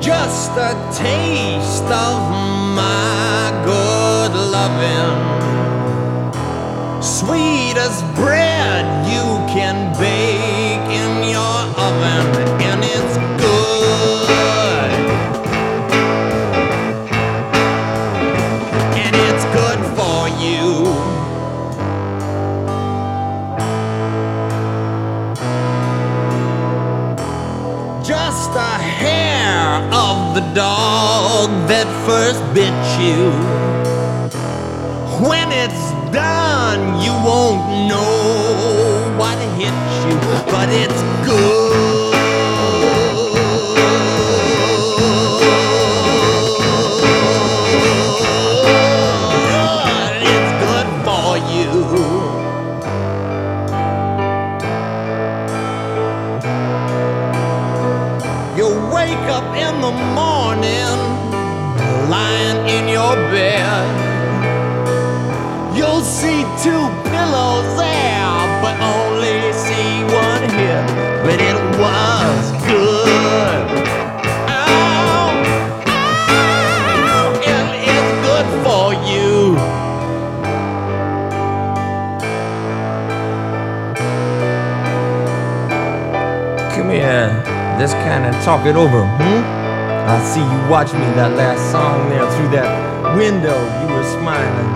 Just a taste of my good loving, sweet as bread you can bake in your oven, and it's good, and it's good for you. Just a hair of the dog that first bit you. When it's done, you won't know what hit you, but it's good. It's good for you. You wake up in the morning, lying in your bed. You'll see two pillows there, but only see one here. But it was good. Oh, it is good for you. Come here, let's kind of talk it over, I see you watch me that last song there through that window. You were smiling.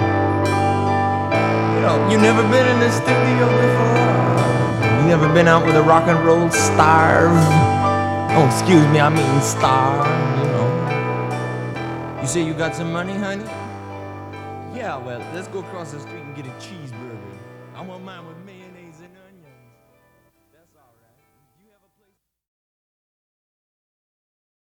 You never been in the studio before? You never been out with a rock and roll star? Oh, excuse me, I mean star, You say you got some money, honey? Yeah, well, let's go across the street and get a cheeseburger. I want mine with mayo.